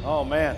Oh, man.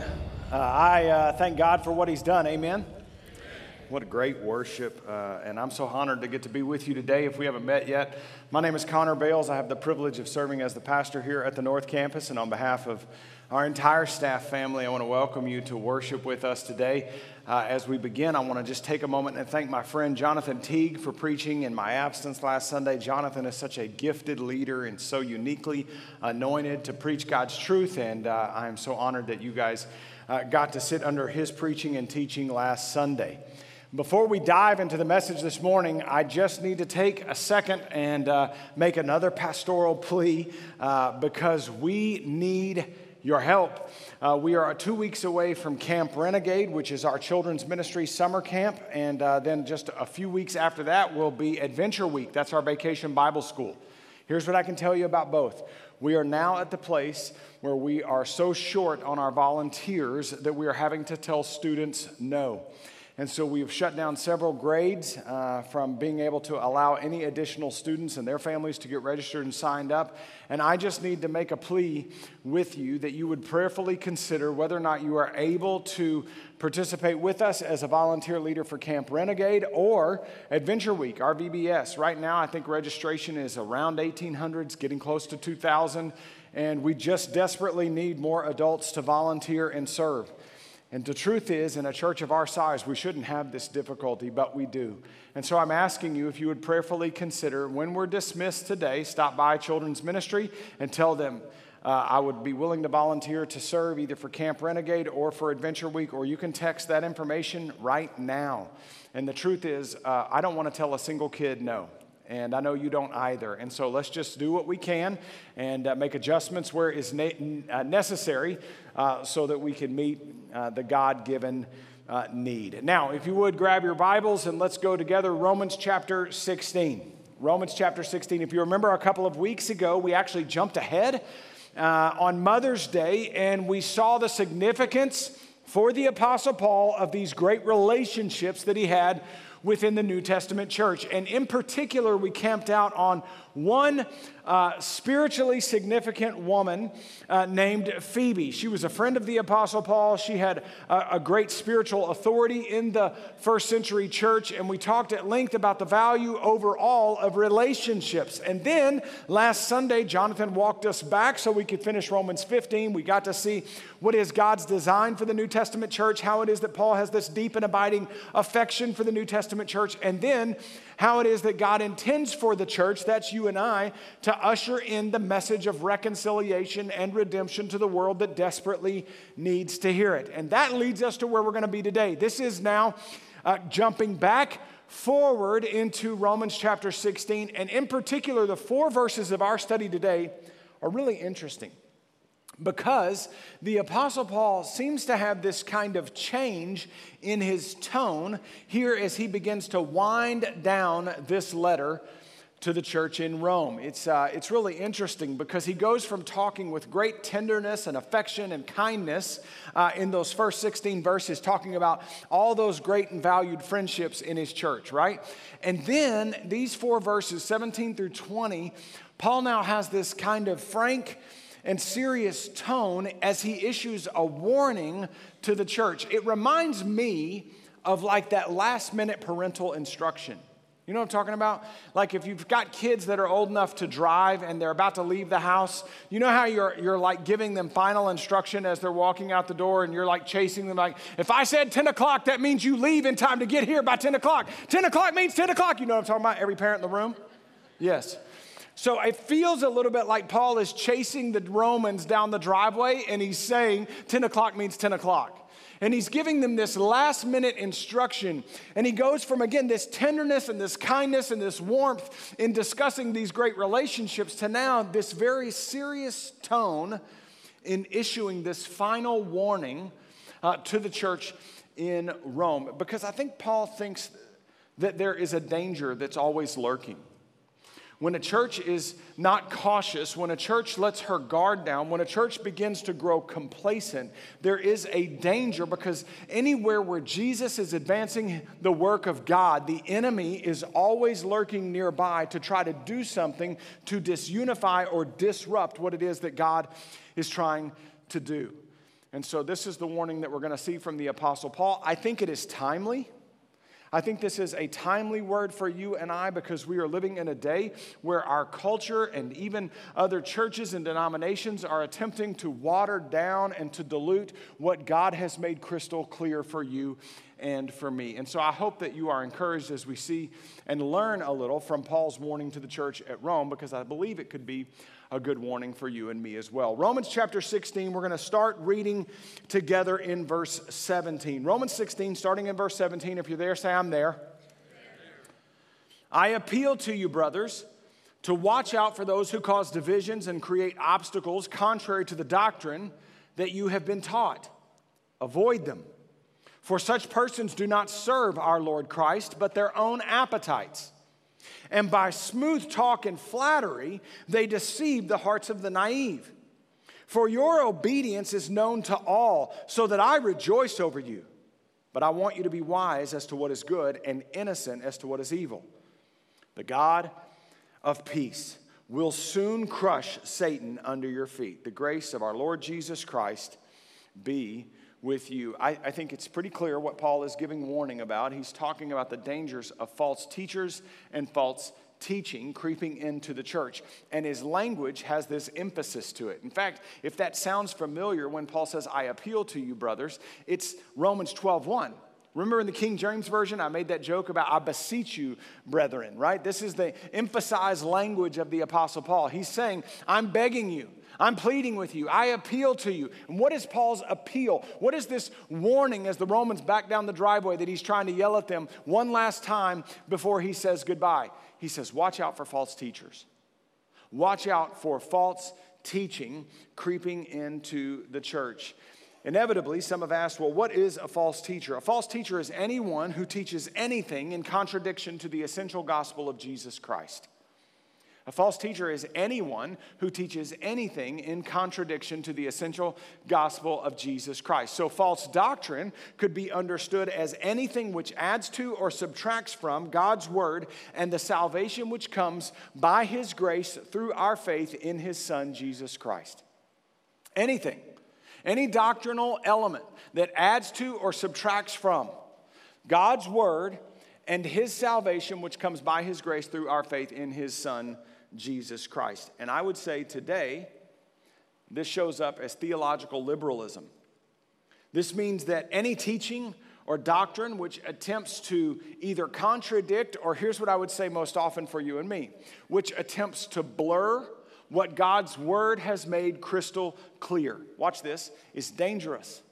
I thank God for what he's done. Amen. What a great worship. And I'm so honored to get to be with you today. If we haven't met yet, my name is Connor Bales. I have the privilege of serving as the pastor here at the North Campus. And on behalf of our entire staff family, I want to welcome you to worship with us today. As we begin, I want to just take a moment and thank my friend Jonathan Teague for preaching in my absence last Sunday. Jonathan is such a gifted leader and so uniquely anointed to preach God's truth. And I am so honored that you guys got to sit under his preaching and teaching last Sunday. Before we dive into the message this morning, I just need to take a second and make another pastoral plea because we need your help. We are 2 weeks away from Camp Renegade, which is our children's ministry summer camp, and then just a few weeks after that will be Adventure Week. That's our vacation Bible school. Here's what I can tell you about both. We are now at the place where we are so short on our volunteers that we are having to tell students no. And so we have shut down several grades from being able to allow any additional students and their families to get registered and signed up. And I just need to make a plea with you that you would prayerfully consider whether or not you are able to participate with us as a volunteer leader for Camp Renegade or Adventure Week, our VBS. Right now, I think registration is around 1,800, getting close to 2,000. And we just desperately need more adults to volunteer and serve. And the truth is, in a church of our size, we shouldn't have this difficulty, but we do. And so I'm asking you if you would prayerfully consider when we're dismissed today, stop by Children's Ministry and tell them I would be willing to volunteer to serve either for Camp Renegade or for Adventure Week, or you can text that information right now. And the truth is, I don't want to tell a single kid no. And I know you don't either. And so let's just do what we can and make adjustments where it's necessary so that we can meet the God-given need. Now, if you would, grab your Bibles and let's go together. Romans chapter 16. Romans chapter 16. If you remember a couple of weeks ago, we actually jumped ahead on Mother's Day and we saw the significance for the Apostle Paul of these great relationships that he had within the New Testament church. And in particular, we camped out on one spiritually significant woman named Phoebe. She was a friend of the Apostle Paul. She had a great spiritual authority in the first century church. And we talked at length about the value overall of relationships. And then last Sunday, Jonathan walked us back so we could finish Romans 15. We got to see what is God's design for the New Testament church, how it is that Paul has this deep and abiding affection for the New Testament church, and then how it is that God intends for the church, that's you and I, to usher in the message of reconciliation and redemption to the world that desperately needs to hear it. And that leads us to where we're going to be today. This is now jumping back forward into Romans chapter 16, and in particular, the 4 verses of our study today are really interesting. Because the Apostle Paul seems to have this kind of change in his tone here as he begins to wind down this letter to the church in Rome. It's really interesting because he goes from talking with great tenderness and affection and kindness in those first 16 verses, talking about all those great and valued friendships in his church, right? And then these 4 verses, 17 through 20, Paul now has this kind of frank and serious tone as he issues a warning to the church. It reminds me of like that last minute parental instruction. You know what I'm talking about? Like if you've got kids that are old enough to drive and they're about to leave the house, you know how you're like giving them final instruction as they're walking out the door and you're like chasing them like, if I said 10 o'clock, that means you leave in time to get here by 10 o'clock. 10 o'clock means 10 o'clock. You know what I'm talking about? Every parent in the room? Yes. So it feels a little bit like Paul is chasing the Romans down the driveway and he's saying 10 o'clock means 10 o'clock. And he's giving them this last minute instruction. And he goes from, again, this tenderness and this kindness and this warmth in discussing these great relationships to now this very serious tone in issuing this final warning to the church in Rome. Because I think Paul thinks that there is a danger that's always lurking. When a church is not cautious, when a church lets her guard down, when a church begins to grow complacent, there is a danger because anywhere where Jesus is advancing the work of God, the enemy is always lurking nearby to try to do something to disunify or disrupt what it is that God is trying to do. And so this is the warning that we're going to see from the Apostle Paul. I think it is timely. I think this is a timely word for you and I because we are living in a day where our culture and even other churches and denominations are attempting to water down and to dilute what God has made crystal clear for you and for me. And so I hope that you are encouraged as we see and learn a little from Paul's warning to the church at Rome, because I believe it could be a good warning for you and me as well. Romans chapter 16, we're going to start reading together in verse 17. Romans 16, starting in verse 17. If you're there, say, I'm there. I appeal to you, brothers, to watch out for those who cause divisions and create obstacles contrary to the doctrine that you have been taught. Avoid them. For such persons do not serve our Lord Christ, but their own appetites. And by smooth talk and flattery, they deceive the hearts of the naive. For your obedience is known to all, so that I rejoice over you. But I want you to be wise as to what is good and innocent as to what is evil. The God of peace will soon crush Satan under your feet. The grace of our Lord Jesus Christ be with you. I think it's pretty clear what Paul is giving warning about. He's talking about the dangers of false teachers and false teaching creeping into the church. And his language has this emphasis to it. In fact, if that sounds familiar when Paul says, I appeal to you, brothers, it's Romans 12:1. Remember in the King James Version, I made that joke about I beseech you, brethren, right? This is the emphasized language of the Apostle Paul. He's saying, I'm begging you. I'm pleading with you. I appeal to you. And what is Paul's appeal? What is this warning as the Romans back down the driveway that he's trying to yell at them one last time before he says goodbye? He says, watch out for false teachers. Watch out for false teaching creeping into the church. Inevitably, some have asked, well, what is a false teacher? A false teacher is anyone who teaches anything in contradiction to the essential gospel of Jesus Christ. A false teacher is anyone who teaches anything in contradiction to the essential gospel of Jesus Christ. So false doctrine could be understood as anything which adds to or subtracts from God's word and the salvation which comes by his grace through our faith in his Son, Jesus Christ. Anything, any doctrinal element that adds to or subtracts from God's word and his salvation which comes by his grace through our faith in his Son, Jesus Christ. And I would say today, this shows up as theological liberalism. This means that any teaching or doctrine which attempts to either contradict, or here's what I would say most often for you and me, which attempts to blur what God's word has made crystal clear. Watch this, is dangerous.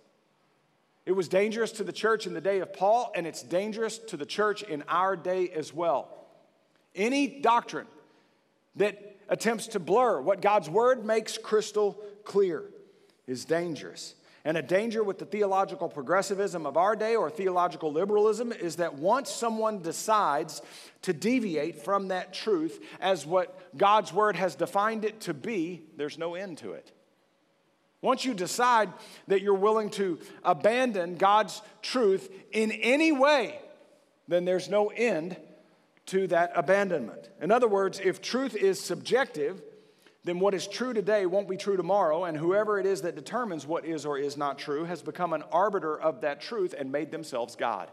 It was dangerous to the church in the day of Paul, and it's dangerous to the church in our day as well. Any doctrine that attempts to blur what God's word makes crystal clear is dangerous. And a danger with the theological progressivism of our day or theological liberalism is that once someone decides to deviate from that truth as what God's word has defined it to be, there's no end to it. Once you decide that you're willing to abandon God's truth in any way, then there's no end to that abandonment. In other words, if truth is subjective, then what is true today won't be true tomorrow, and whoever it is that determines what is or is not true has become an arbiter of that truth and made themselves God.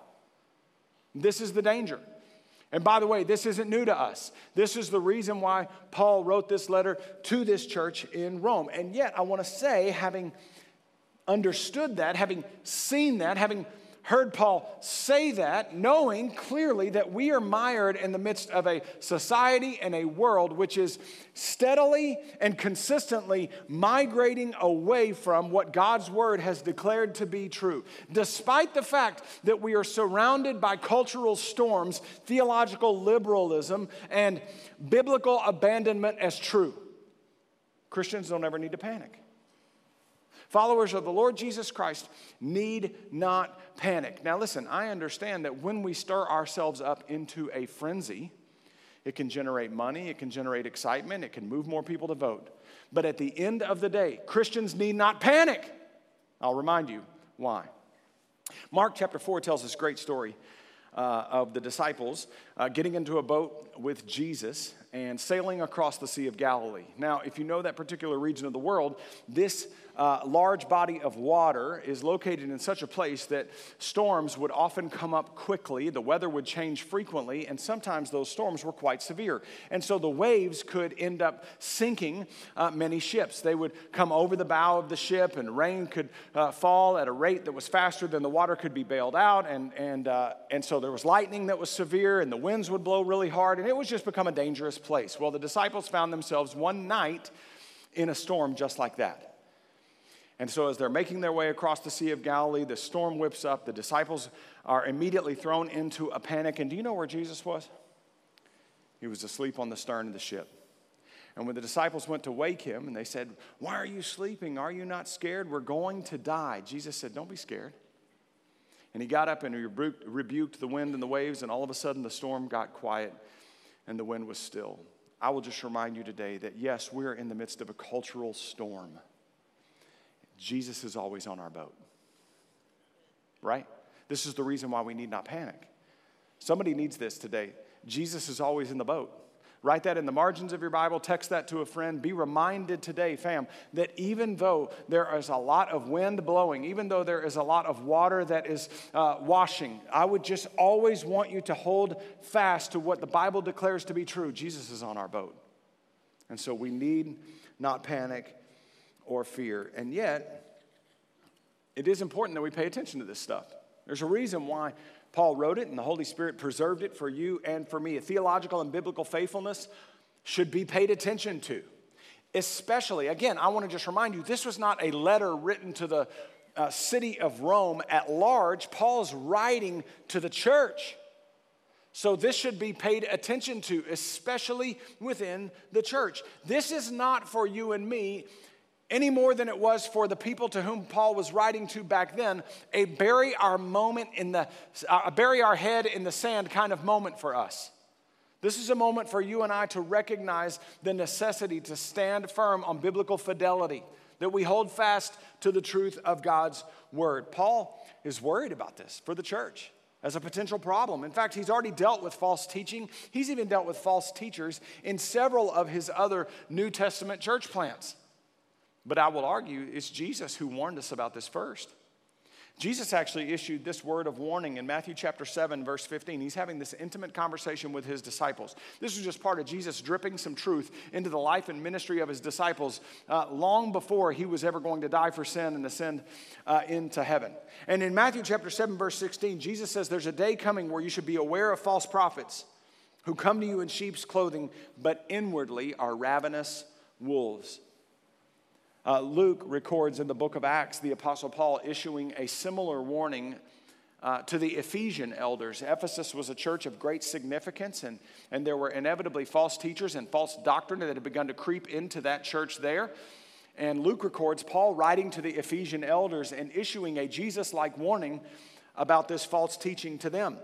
This is the danger. And by the way, this isn't new to us. This is the reason why Paul wrote this letter to this church in Rome. And yet, I want to say, having understood that, having seen that, having heard Paul say that, knowing clearly that we are mired in the midst of a society and a world which is steadily and consistently migrating away from what God's word has declared to be true. Despite the fact that we are surrounded by cultural storms, theological liberalism, and biblical abandonment as true, Christians don't ever need to panic. Followers of the Lord Jesus Christ need not panic. Now listen, I understand that when we stir ourselves up into a frenzy, it can generate money, it can generate excitement, it can move more people to vote. But at the end of the day, Christians need not panic. I'll remind you why. Mark chapter 4 tells this great story of the disciples getting into a boat with Jesus and sailing across the Sea of Galilee. Now, if you know that particular region of the world, this large body of water is located in such a place that storms would often come up quickly, the weather would change frequently, and sometimes those storms were quite severe. And so the waves could end up sinking many ships. They would come over the bow of the ship, and rain could fall at a rate that was faster than the water could be bailed out, and so there was lightning that was severe, and the winds would blow really hard, and it would just become a dangerous place. Well, the disciples found themselves one night in a storm just like that. And so as they're making their way across the Sea of Galilee, the storm whips up. The disciples are immediately thrown into a panic. And do you know where Jesus was? He was asleep on the stern of the ship. And when the disciples went to wake him, and they said, "Why are you sleeping? Are you not scared? We're going to die." Jesus said, "Don't be scared." And he got up and he rebuked the wind and the waves, and all of a sudden the storm got quiet and the wind was still. I will just remind you today that yes, we're in the midst of a cultural storm. Jesus is always on our boat, right? This is the reason why we need not panic. Somebody needs this today. Jesus is always in the boat. Write that in the margins of your Bible. Text that to a friend. Be reminded today, fam, that even though there is a lot of wind blowing, even though there is a lot of water that is washing, I would just always want you to hold fast to what the Bible declares to be true. Jesus is on our boat. And so we need not panic or fear. And yet, it is important that we pay attention to this stuff. There's a reason why Paul wrote it and the Holy Spirit preserved it for you and for me. A theological and biblical faithfulness should be paid attention to. Especially, again, I want to just remind you, this was not a letter written to the city of Rome at large. Paul's writing to the church. So this should be paid attention to, especially within the church. This is not for you and me any more than it was for the people to whom Paul was writing to back then, a bury our head in the sand kind of moment for us. This is a moment for you and I to recognize the necessity to stand firm on biblical fidelity, that we hold fast to the truth of God's word. Paul is worried about this for the church as a potential problem. In fact, he's already dealt with false teaching. He's even dealt with false teachers in several of his other New Testament church plants. But I will argue it's Jesus who warned us about this first. Jesus actually issued this word of warning in Matthew chapter 7, verse 15. He's having this intimate conversation with his disciples. This was just part of Jesus dripping some truth into the life and ministry of his disciples long before he was ever going to die for sin and ascend into heaven. And in Matthew chapter 7, verse 16, Jesus says there's a day coming where you should be aware of false prophets who come to you in sheep's clothing, but inwardly are ravenous wolves. Luke records in the book of Acts the Apostle Paul issuing a similar warning to the Ephesian elders. Ephesus was a church of great significance, and there were inevitably false teachers and false doctrine that had begun to creep into that church there. And Luke records Paul writing to the Ephesian elders and issuing a Jesus-like warning about this false teaching to them.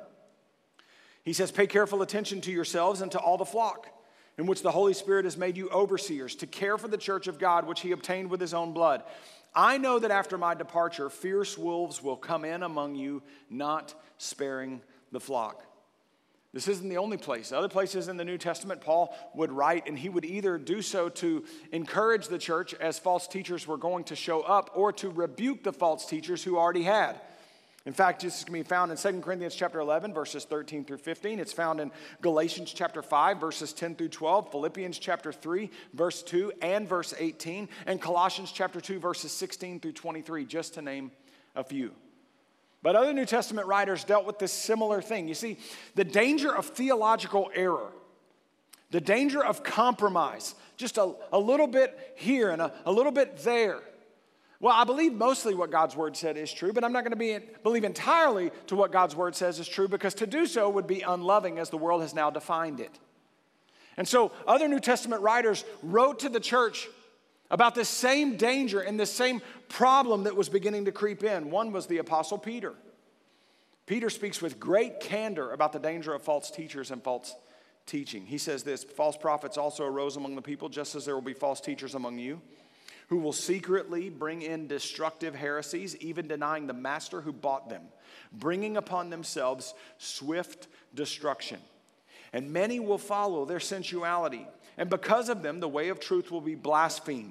He says, "Pay careful attention to yourselves and to all the flock, in which the Holy Spirit has made you overseers, to care for the church of God, which he obtained with his own blood. I know that after my departure, fierce wolves will come in among you, not sparing the flock." This isn't the only place. Other places in the New Testament, Paul would write, and he would either do so to encourage the church as false teachers were going to show up, or to rebuke the false teachers who already had. In fact, this is going to be found in 2 Corinthians chapter 11, verses 13 through 15. It's found in Galatians chapter 5, verses 10 through 12, Philippians chapter 3, verse 2 and verse 18, and Colossians chapter 2, verses 16 through 23, just to name a few. But other New Testament writers dealt with this similar thing. You see, the danger of theological error, the danger of compromise, just a little bit here and a little bit there. Well, I believe mostly what God's word said is true, but I'm not going to believe entirely to what God's word says is true, because to do so would be unloving as the world has now defined it. And so other New Testament writers wrote to the church about this same danger and this same problem that was beginning to creep in. One was the Apostle Peter. Peter speaks with great candor about the danger of false teachers and false teaching. He says this, "False prophets also arose among the people, just as there will be false teachers among you, who will secretly bring in destructive heresies, even denying the master who bought them, bringing upon themselves swift destruction. And many will follow their sensuality, and because of them the way of truth will be blasphemed.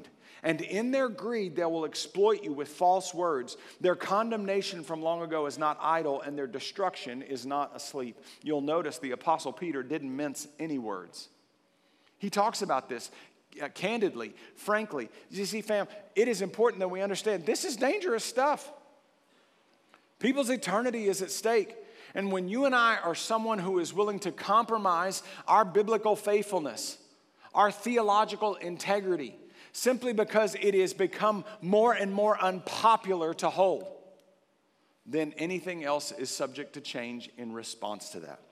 And in their greed, they will exploit you with false words. Their condemnation from long ago is not idle, and their destruction is not asleep. You'll notice the Apostle Peter didn't mince any words. He talks about this candidly, frankly. You see, fam, it is important that we understand this is dangerous stuff. People's eternity is at stake. And when you and I are someone who is willing to compromise our biblical faithfulness, our theological integrity, simply because it has become more and more unpopular to hold, then anything else is subject to change in response to that.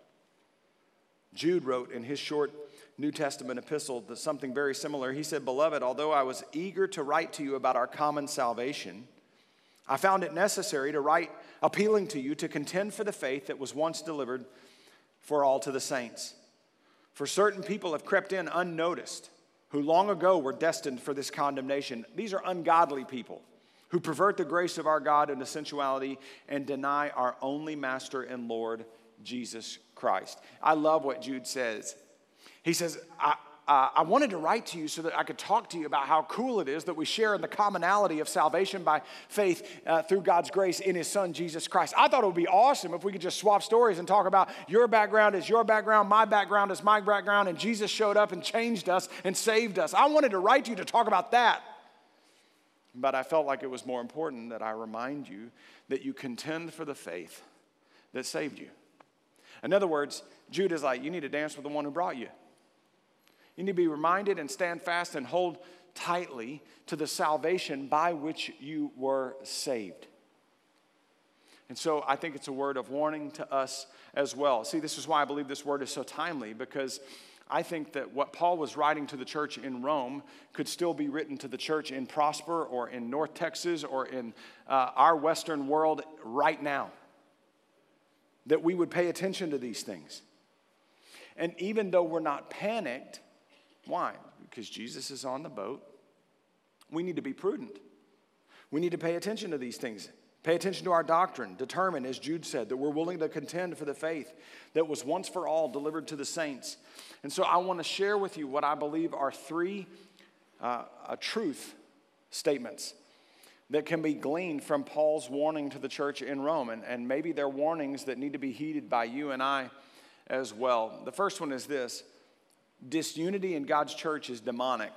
Jude wrote in his short New Testament epistle something very similar. He said, "Beloved, although I was eager to write to you about our common salvation, I found it necessary to write appealing to you to contend for the faith that was once delivered for all to the saints. For certain people have crept in unnoticed, who long ago were destined for this condemnation. These are ungodly people who pervert the grace of our God into sensuality and deny our only Master and Lord, Jesus Christ." I love what Jude says. He says, I wanted to write to you so that I could talk to you about how cool it is that we share in the commonality of salvation by faith through God's grace in His Son, Jesus Christ. I thought it would be awesome if we could just swap stories and talk about your background is your background, my background is my background, and Jesus showed up and changed us and saved us. I wanted to write to you to talk about that. But I felt like it was more important that I remind you that you contend for the faith that saved you. In other words, Jude is like, you need to dance with the one who brought you. You need to be reminded and stand fast and hold tightly to the salvation by which you were saved. And so I think it's a word of warning to us as well. See, this is why I believe this word is so timely, because I think that what Paul was writing to the church in Rome could still be written to the church in Prosper or in North Texas or in our Western world right now. That we would pay attention to these things. And even though we're not panicked, why? Because Jesus is on the boat. We need to be prudent. We need to pay attention to these things. Pay attention to our doctrine. Determine, as Jude said, that we're willing to contend for the faith that was once for all delivered to the saints. And so I want to share with you what I believe are three truth statements that can be gleaned from Paul's warning to the church in Rome. And maybe they're warnings that need to be heeded by you and I as well. The first one is this: disunity in God's church is demonic.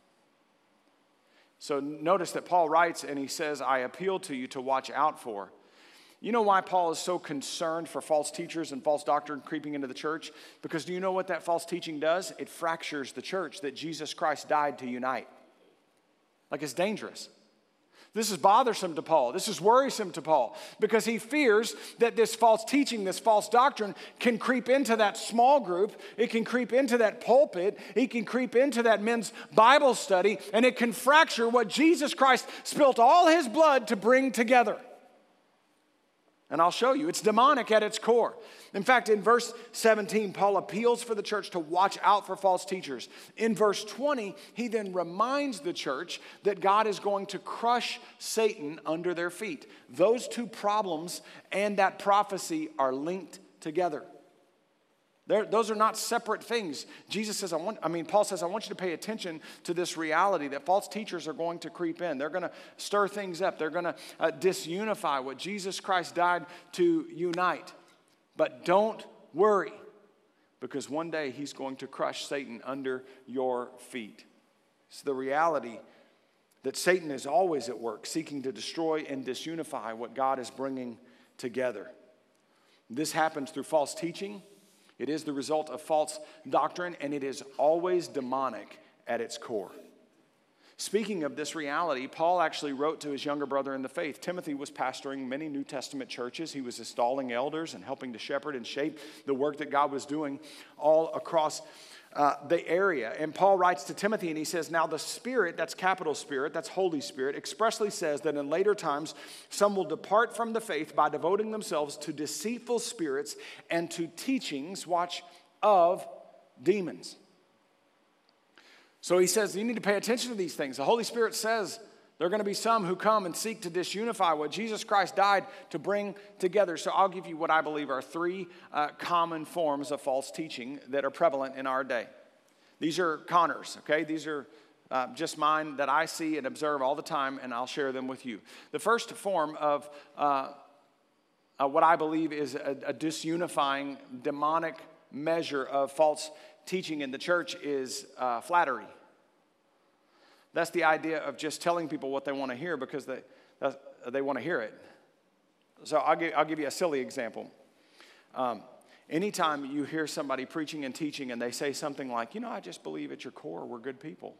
So notice that Paul writes and he says, I appeal to you to watch out for. You know why Paul is so concerned for false teachers and false doctrine creeping into the church? Because do you know what that false teaching does? It fractures the church that Jesus Christ died to unite. Like, it's dangerous. This is bothersome to Paul. This is worrisome to Paul because he fears that this false teaching, this false doctrine can creep into that small group. It can creep into that pulpit. It can creep into that men's Bible study, and it can fracture what Jesus Christ spilt all His blood to bring together. And I'll show you. It's demonic at its core. In fact, in verse 17, Paul appeals for the church to watch out for false teachers. In verse 20, he then reminds the church that God is going to crush Satan under their feet. Those two problems and that prophecy are linked together. Those are not separate things. Paul says, I want you to pay attention to this reality that false teachers are going to creep in. They're going to stir things up. They're going to disunify what Jesus Christ died to unite. But don't worry, because one day He's going to crush Satan under your feet. It's the reality that Satan is always at work, seeking to destroy and disunify what God is bringing together. This happens through false teaching. It is the result of false doctrine, and it is always demonic at its core. Speaking of this reality, Paul actually wrote to his younger brother in the faith. Timothy was pastoring many New Testament churches. He was installing elders and helping to shepherd and shape the work that God was doing all across the area. And Paul writes to Timothy and he says, now the Spirit, that's capital Spirit, that's Holy Spirit, expressly says that in later times some will depart from the faith by devoting themselves to deceitful spirits and to teachings, watch, of demons. So he says you need to pay attention to these things. The Holy Spirit says there are going to be some who come and seek to disunify what Jesus Christ died to bring together. So I'll give you what I believe are three common forms of false teaching that are prevalent in our day. These are conners, okay? These are just mine that I see and observe all the time, and I'll share them with you. The first form of what I believe is a disunifying, demonic measure of false teaching in the church is flattery. That's the idea of just telling people what they want to hear because they want to hear it. So I'll give you a silly example. Anytime you hear somebody preaching and teaching and they say something like, I just believe at your core we're good people.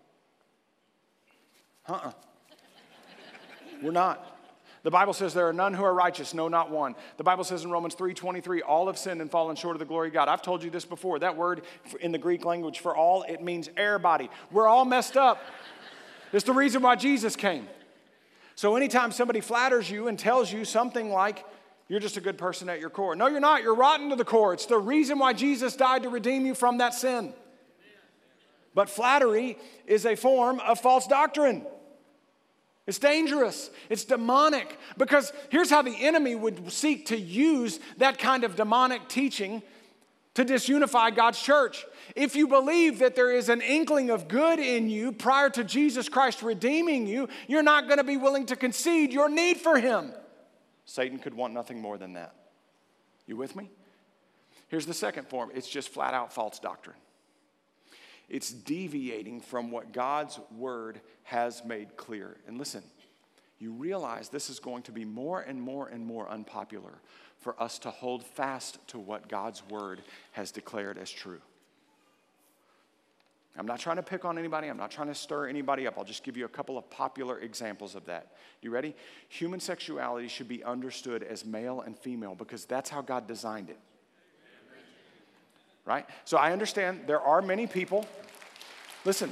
We're not. The Bible says there are none who are righteous, no, not one. The Bible says in Romans 3:23, all have sinned and fallen short of the glory of God. I've told you this before. That word in the Greek language for all, it means everybody. We're all messed up. It's the reason why Jesus came. So anytime somebody flatters you and tells you something like, you're just a good person at your core. No, you're not. You're rotten to the core. It's the reason why Jesus died to redeem you from that sin. But flattery is a form of false doctrine. It's dangerous. It's demonic. Because here's how the enemy would seek to use that kind of demonic teaching to disunify God's church. If you believe that there is an inkling of good in you prior to Jesus Christ redeeming you, you're not going to be willing to concede your need for him. Satan could want nothing more than that. You with me? Here's the second form. It's just flat out false doctrine. It's deviating from what God's word has made clear. And listen, you realize this is going to be more and more and more unpopular for us to hold fast to what God's word has declared as true. I'm not trying to pick on anybody. I'm not trying to stir anybody up. I'll just give you a couple of popular examples of that. You ready? Human sexuality should be understood as male and female because that's how God designed it. Right? So I understand there are many people. Listen.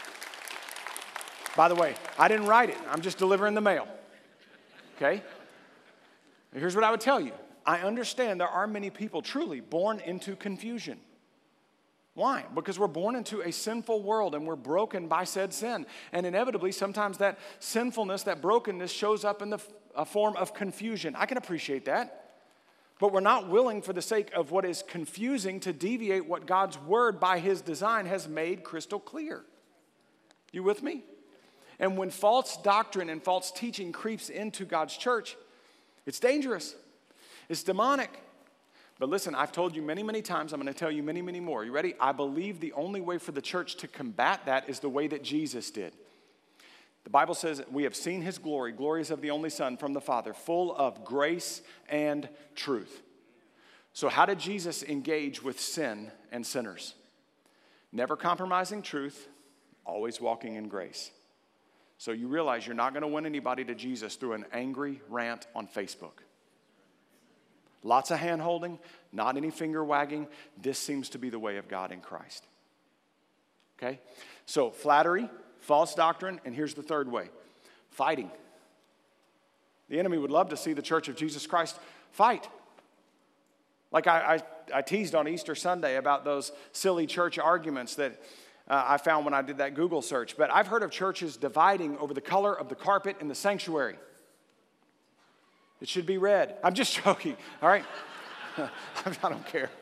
By the way, I didn't write it. I'm just delivering the mail. Okay? Here's what I would tell you. I understand there are many people truly born into confusion. Why? Because we're born into a sinful world and we're broken by said sin. And inevitably, sometimes that sinfulness, that brokenness shows up in a form of confusion. I can appreciate that. But we're not willing, for the sake of what is confusing, to deviate what God's word by his design has made crystal clear. You with me? And when false doctrine and false teaching creeps into God's church, it's dangerous. It's demonic. But listen, I've told you many, many times. I'm going to tell you many, many more. You ready? I believe the only way for the church to combat that is the way that Jesus did. The Bible says we have seen his glory, glories of the only Son from the Father, full of grace and truth. So how did Jesus engage with sin and sinners? Never compromising truth, always walking in grace. So you realize you're not going to win anybody to Jesus through an angry rant on Facebook. Lots of hand-holding, not any finger wagging. This seems to be the way of God in Christ. Okay? So flattery, false doctrine, and here's the third way. Fighting. The enemy would love to see the church of Jesus Christ fight. Like I teased on Easter Sunday about those silly church arguments that I found when I did that Google search. But I've heard of churches dividing over the color of the carpet in the sanctuary. It should be red. I'm just joking, all right? I don't care.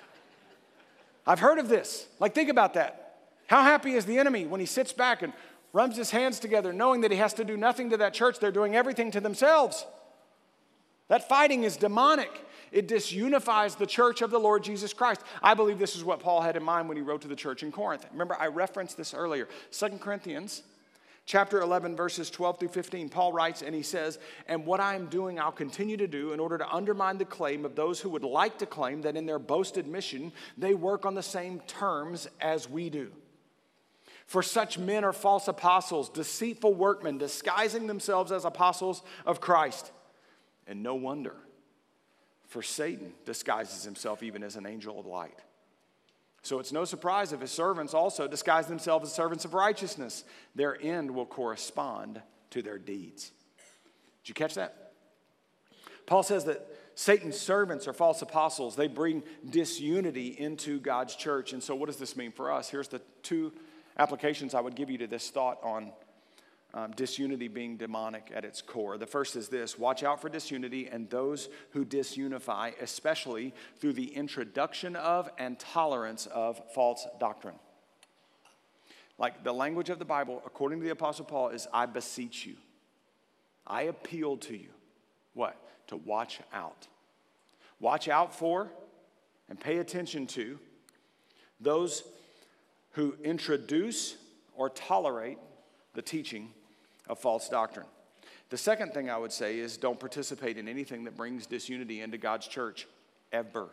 I've heard of this. Like, think about that. How happy is the enemy when he sits back and rubs his hands together knowing that he has to do nothing to that church? They're doing everything to themselves. That fighting is demonic. It disunifies the church of the Lord Jesus Christ. I believe this is what Paul had in mind when he wrote to the church in Corinth. Remember, I referenced this earlier. 2 Corinthians chapter 11, verses 12 through 15, Paul writes and he says, and what I am doing, I'll continue to do in order to undermine the claim of those who would like to claim that in their boasted mission, they work on the same terms as we do. For such men are false apostles, deceitful workmen, disguising themselves as apostles of Christ. And no wonder, for Satan disguises himself even as an angel of light. So it's no surprise if his servants also disguise themselves as servants of righteousness. Their end will correspond to their deeds. Did you catch that? Paul says that Satan's servants are false apostles. They bring disunity into God's church. And so what does this mean for us? Here's the two applications I would give you to this thought on disunity being demonic at its core. The first is this: watch out for disunity and those who disunify, especially through the introduction of and tolerance of false doctrine. Like the language of the Bible, according to the Apostle Paul, is I beseech you. I appeal to you. What? To watch out. Watch out for and pay attention to those who introduce or tolerate the teaching of false doctrine. The second thing I would say is don't participate in anything that brings disunity into God's church ever.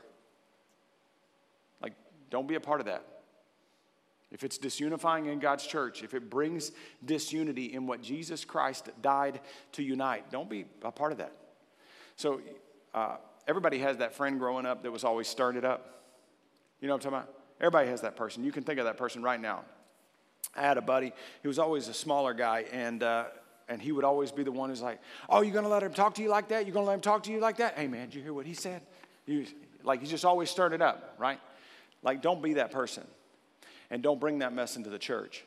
Like, don't be a part of that. If it's disunifying in God's church, if it brings disunity in what Jesus Christ died to unite, don't be a part of that. So everybody has that friend growing up that was always stirring it up. You know what I'm talking about? Everybody has that person. You can think of that person right now. I had a buddy. He was always a smaller guy, and he would always be the one who's like, oh, you're going to let him talk to you like that? You're going to let him talk to you like that? Hey, man, did you hear what he said? He's just always stirring it up, right? Like, don't be that person. And don't bring that mess into the church.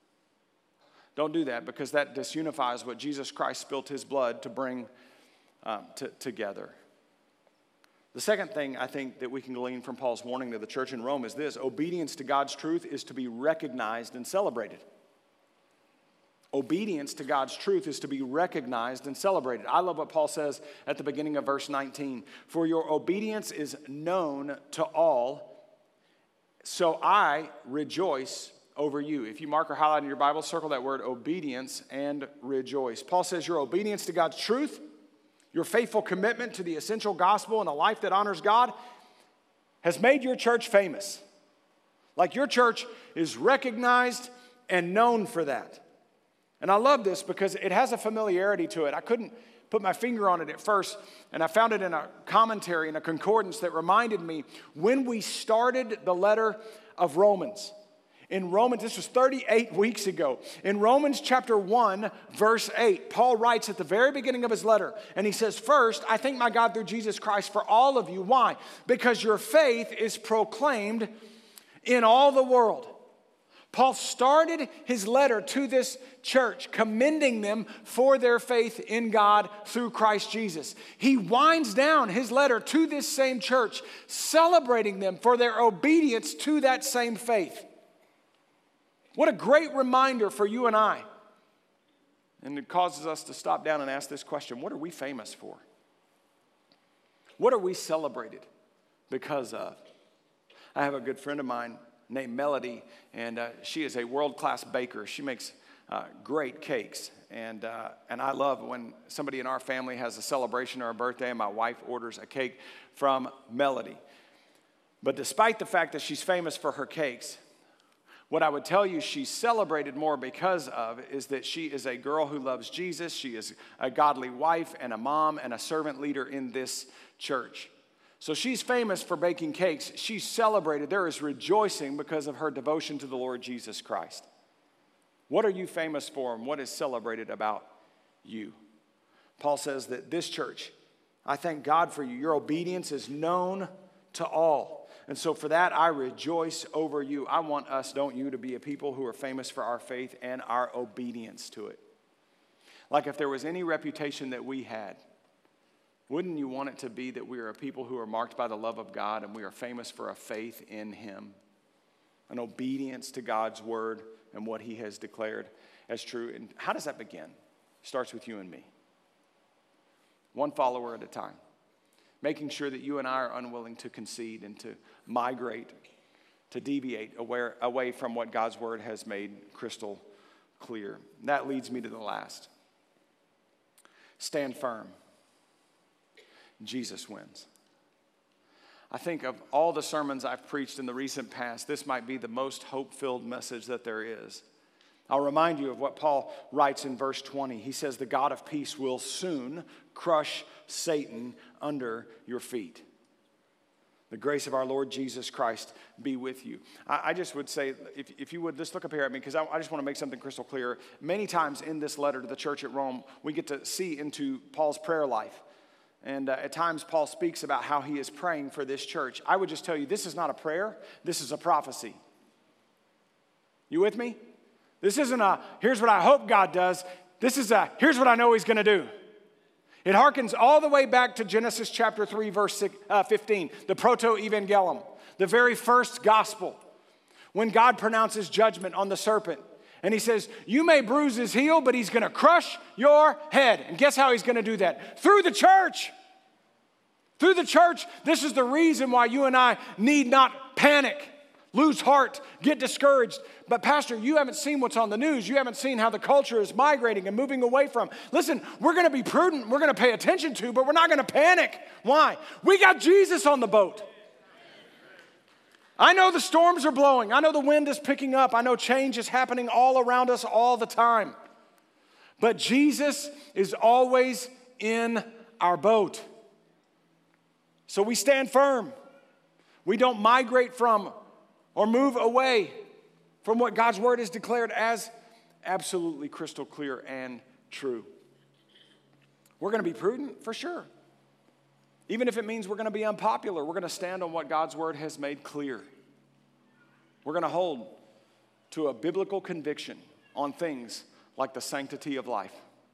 Don't do that, because that disunifies what Jesus Christ spilt his blood to bring together. The second thing I think that we can glean from Paul's warning to the church in Rome is this: obedience to God's truth is to be recognized and celebrated. Obedience to God's truth is to be recognized and celebrated. I love what Paul says at the beginning of verse 19. For your obedience is known to all, so I rejoice over you. If you mark or highlight in your Bible, circle that word obedience and rejoice. Paul says your obedience to God's truth, your faithful commitment to the essential gospel and a life that honors God has made your church famous. Like, your church is recognized and known for that. And I love this because it has a familiarity to it. I couldn't put my finger on it at first, and I found it in a commentary, in a concordance that reminded me when we started the letter of Romans. In Romans, this was 38 weeks ago. In Romans chapter 1, verse 8, Paul writes at the very beginning of his letter, and he says, first, I thank my God through Jesus Christ for all of you. Why? Because your faith is proclaimed in all the world. Paul started his letter to this church, commending them for their faith in God through Christ Jesus. He winds down his letter to this same church, celebrating them for their obedience to that same faith. What a great reminder for you and I. And it causes us to stop down and ask this question: what are we famous for? What are we celebrated because of? I have a good friend of mine named Melody, and she is a world-class baker. She makes great cakes, and I love when somebody in our family has a celebration or a birthday and my wife orders a cake from Melody. But despite the fact that she's famous for her cakes, what I would tell you she's celebrated more because of is that she is a girl who loves Jesus. She is a godly wife and a mom and a servant leader in this church. So she's famous for baking cakes. She's celebrated. There is rejoicing because of her devotion to the Lord Jesus Christ. What are you famous for, and what is celebrated about you? Paul says that this church, I thank God for you. Your obedience is known to all. And so for that, I rejoice over you. I want us, don't you, to be a people who are famous for our faith and our obedience to it. Like, if there was any reputation that we had, wouldn't you want it to be that we are a people who are marked by the love of God and we are famous for a faith in Him, an obedience to God's word and what He has declared as true? And how does that begin? It starts with you and me. One follower at a time. Making sure that you and I are unwilling to concede and to migrate, to deviate away from what God's word has made crystal clear. And that leads me to the last. Stand firm. Jesus wins. I think of all the sermons I've preached in the recent past, this might be the most hope-filled message that there is. I'll remind you of what Paul writes in verse 20. He says, the God of peace will soon crush Satan under your feet. The grace of our Lord Jesus Christ be with you. I just would say, if you would, just look up here at me, because I just want to make something crystal clear. Many times in this letter to the church at Rome, we get to see into Paul's prayer life. And at times, Paul speaks about how he is praying for this church. I would just tell you, this is not a prayer. This is a prophecy. You with me? This isn't a, here's what I hope God does. This is a, here's what I know He's going to do. It harkens all the way back to Genesis chapter 3, verse 15, the proto-evangelium, the very first gospel, When God pronounces judgment on the serpent, and he says, you may bruise his heel, but he's going to crush your head. And guess how he's going to do that? Through the church. Through the church. This is the reason why you and I need not panic, lose heart, get discouraged. But Pastor, you haven't seen what's on the news. You haven't seen how the culture is migrating and moving away from. Listen, we're going to be prudent. We're going to pay attention to, but we're not going to panic. Why? We got Jesus on the boat. I know the storms are blowing. I know the wind is picking up. I know change is happening all around us all the time. But Jesus is always in our boat. So we stand firm. We don't migrate from or move away from what God's word is declared as absolutely crystal clear and true. We're going to be prudent for sure. Even if it means we're going to be unpopular, we're going to stand on what God's word has made clear. We're going to hold to a biblical conviction on things like the sanctity of life.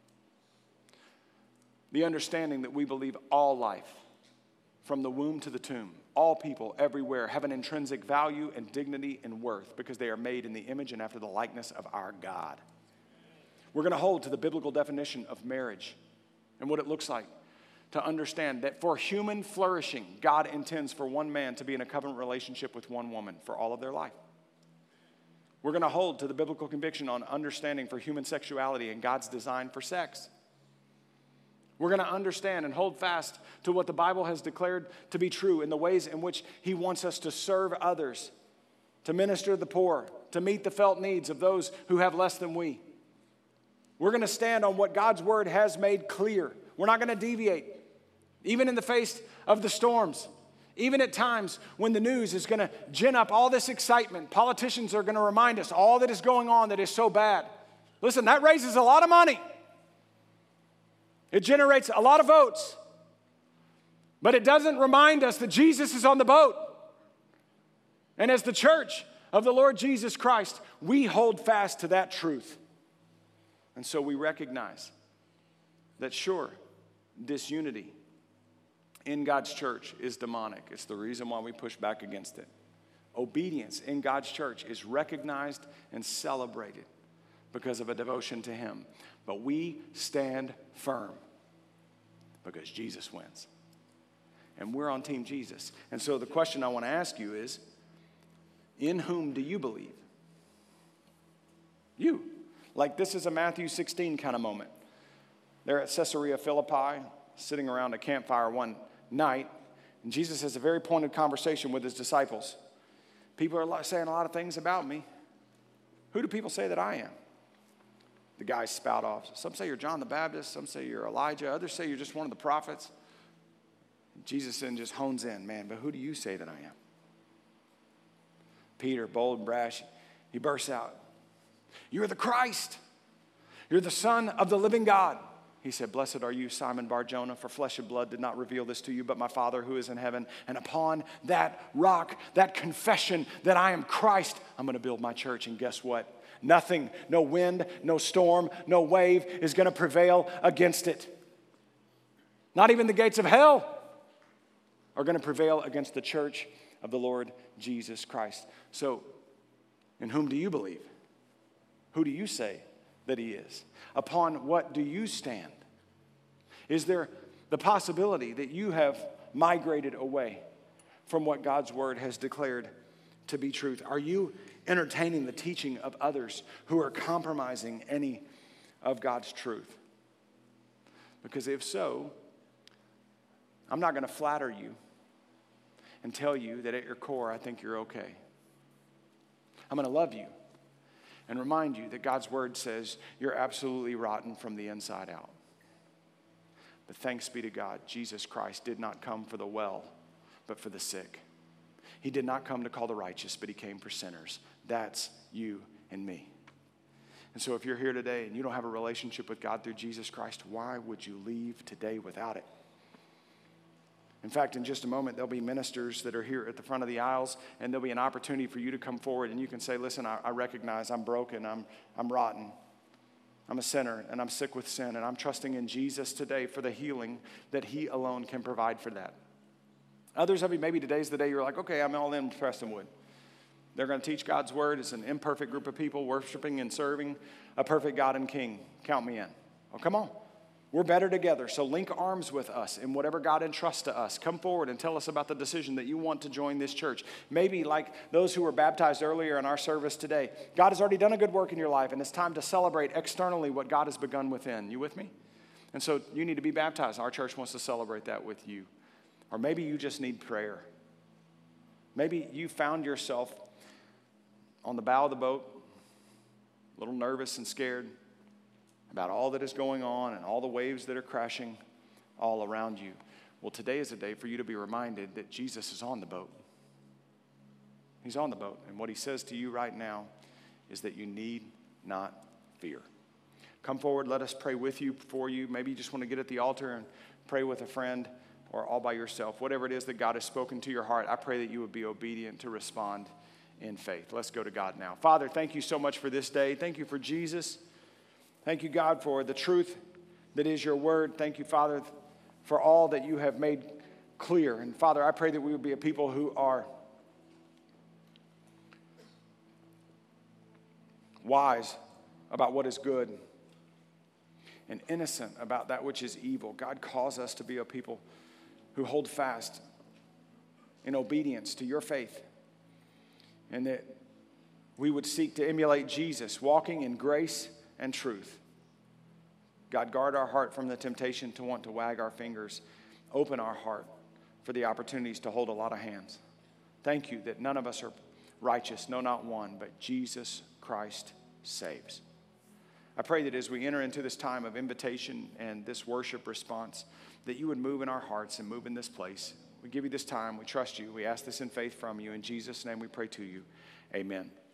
The understanding that we believe all life, from the womb to the tomb, all people everywhere have an intrinsic value and dignity and worth because they are made in the image and after the likeness of our God. We're going to hold to the biblical definition of marriage and what it looks like to understand that for human flourishing, God intends for one man to be in a covenant relationship with one woman for all of their life. We're going to hold to the biblical conviction on understanding for human sexuality and God's design for sex. We're going to understand and hold fast to what the Bible has declared to be true in the ways in which He wants us to serve others, to minister to the poor, to meet the felt needs of those who have less than we. We're going to stand on what God's word has made clear. We're not going to deviate, even in the face of the storms. Even at times when the news is going to gin up all this excitement, politicians are going to remind us all that is going on that is so bad. Listen, that raises a lot of money. It generates a lot of votes. But it doesn't remind us that Jesus is on the boat. And as the church of the Lord Jesus Christ, we hold fast to that truth. And so we recognize that sure, disunity in God's church is demonic. It's the reason why we push back against it. Obedience in God's church is recognized and celebrated because of a devotion to Him. But we stand firm because Jesus wins. And we're on Team Jesus. And so the question I want to ask you is, in whom do you believe? You. Like this is a Matthew 16 kind of moment. They're at Caesarea Philippi, sitting around a campfire one night, and Jesus has a very pointed conversation with His disciples. People are saying a lot of things about me. Who do people say that I am? The guys spout off. Some say you're John the Baptist. Some say you're Elijah. Others say you're just one of the prophets. Jesus then just hones in, man, but who do you say that I am? Peter, bold and brash, he bursts out. You're the Christ. You're the Son of the living God. He said, blessed are you, Simon Bar-Jonah, for flesh and blood did not reveal this to you, but my Father who is in heaven. And upon that rock, that confession that I am Christ, I'm going to build my church. And guess what? Nothing, no wind, no storm, no wave is going to prevail against it. Not even the gates of hell are going to prevail against the church of the Lord Jesus Christ. So, in whom do you believe? Who do you say that He is? Upon what do you stand? Is there the possibility that you have migrated away from what God's word has declared to be truth? Are you entertaining the teaching of others who are compromising any of God's truth? Because if so, I'm not going to flatter you and tell you that at your core, I think you're okay. I'm going to love you and remind you that God's word says you're absolutely rotten from the inside out. But thanks be to God, Jesus Christ did not come for the well, but for the sick. He did not come to call the righteous, but He came for sinners. That's you and me. And so if you're here today and you don't have a relationship with God through Jesus Christ, why would you leave today without it? In fact, in just a moment, there'll be ministers that are here at the front of the aisles, and there'll be an opportunity for you to come forward, and you can say, listen, I recognize I'm broken, I'm rotten, I'm a sinner, and I'm sick with sin, and I'm trusting in Jesus today for the healing that He alone can provide for that. Others of you, maybe today's the day you're like, okay, I'm all in with Prestonwood. They're going to teach God's word. It's an imperfect group of people worshiping and serving a perfect God and King. Count me in. Oh, come on. We're better together, so link arms with us in whatever God entrusts to us. Come forward and tell us about the decision that you want to join this church. Maybe like those who were baptized earlier in our service today, God has already done a good work in your life, and it's time to celebrate externally what God has begun within. You with me? And so you need to be baptized. Our church wants to celebrate that with you. Or maybe you just need prayer. Maybe you found yourself on the bow of the boat, a little nervous and scared about all that is going on and all the waves that are crashing all around you. Well, today is a day for you to be reminded that Jesus is on the boat. He's on the boat. And what he says to you right now is that you need not fear. Come forward. Let us pray with you, for you. Maybe you just want to get at the altar and pray with a friend or all by yourself. Whatever it is that God has spoken to your heart, I pray that you would be obedient to respond in faith. Let's go to God now. Father, thank you so much for this day. Thank you for Jesus. Thank you, God, for the truth that is your word. Thank you, Father, for all that you have made clear. And Father, I pray that we would be a people who are wise about what is good and innocent about that which is evil. God calls us to be a people who hold fast in obedience to your faith, and that we would seek to emulate Jesus, walking in grace and truth. God, guard our heart from the temptation to want to wag our fingers. Open our heart for the opportunities to hold a lot of hands. Thank you that none of us are righteous, no, not one, but Jesus Christ saves. I pray that as we enter into this time of invitation and this worship response, that you would move in our hearts and move in this place. We give you this time. We trust you. We ask this in faith from you. In Jesus' name we pray to you. Amen.